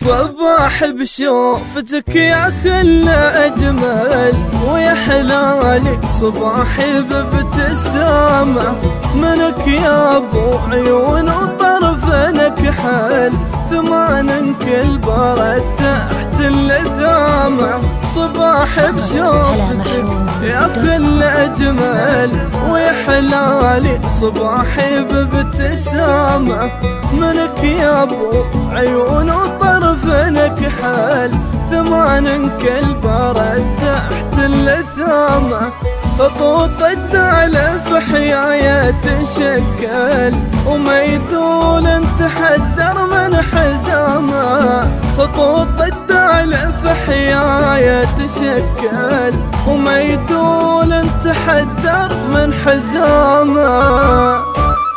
صباح بشوفتك يا خل أجمل، ويا حلالي صباحي بابتسامة منك يا ابو عيون وطرفنك حل، ثمان كل برد تحت اللثامة. صباح بشوفتك يا خل أجمل، ويا حلالي صباحي بابتسامة منك يا ابو عيون وطرفنك حل، ثمان كل برد تحت اللثامة. خطوط الدعلة في حيايا تشكل، وميدول تحدر من حزامة. خطوط الدعلة في حيايا تشكل، وميدول تحدر من حزامة.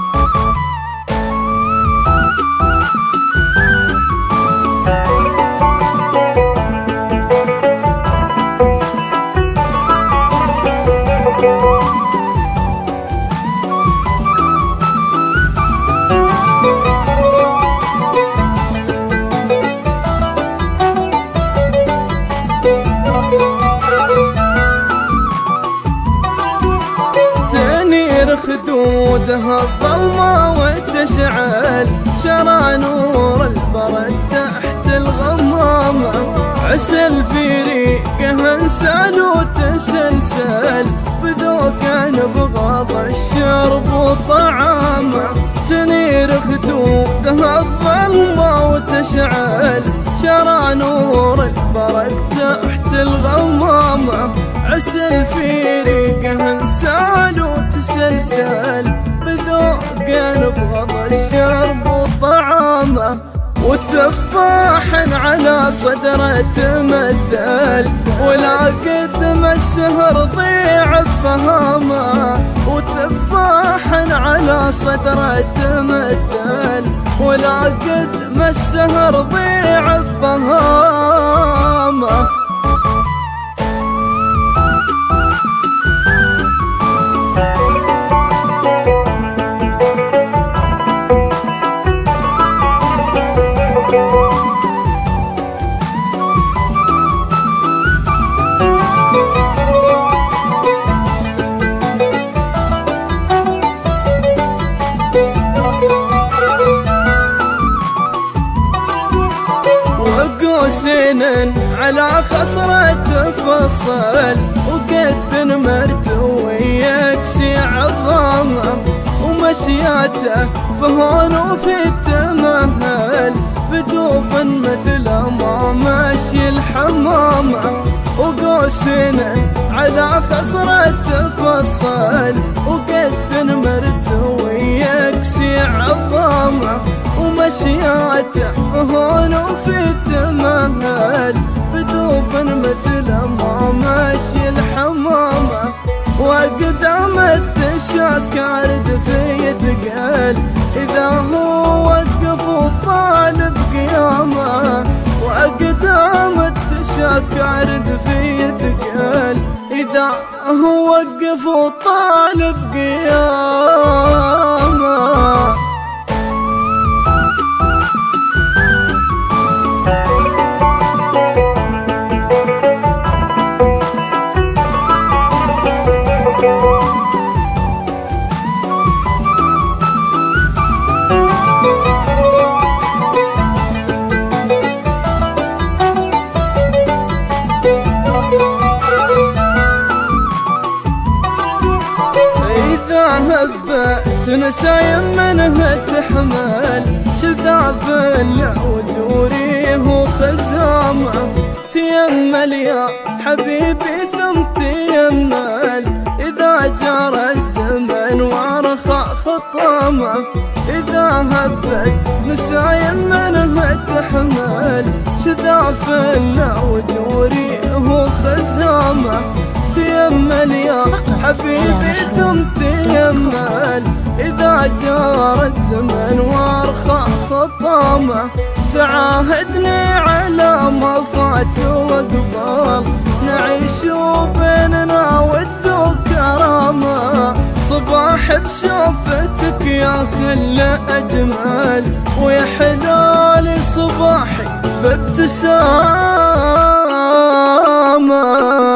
خدودها الظلمة وتشعل، شرى نور البرد تحت الغمامة. عسل في ريقها انسال وتسلسل، بذوق بغاض الشرب وطعامه. تنير خدودها الظلمة وتشعل، شرى نور البرد تحت الغمامة. عسل في ريقها انسال وتسلسل، بذوق بغض الشرب وطعامه. وتفاح على صدره تمثل، ولا قد ما السهر ضيع بفهامه. وتفاح على صدره تمثل، ولا قد ما السهر ضيع بفهامه. سنن على خصرة تفصل، وقد نمرت ويكسي عظامه. ومشياته بهون وفي التمهل، بدوب مثل ما مشي الحمامة. وقوسنا على خصرة تفصل، وقد نمرت ويكسي عظامه. ومشياته هون وفي التمهل، بدوب مثل ما مشي الحمامة. وقدام التشاكر في ثقل، إذا هو وقف وطالب قيامه. وقدام التشاكر في ثقل، إذا هو وقف وطالب قيامه. نسايم منها تحمل، شذاف وجوريه وخزامه. تيمل يا حبيبي ثم تيمل، إذا جرى الزمن وارخى خطامه. إذا هبت نسايم منها تحمل، شذاف وجوريه وخزامه. تيمل يا حبيبي ثم تيمل، إذا جار الزمن وارخى خطامه. تعاهدني على ما فات وقبل، نعيش بيننا ود وكرامه. صباح بشوفتك يا خل أجمل، ويا حلالي صباحي بابتسامة.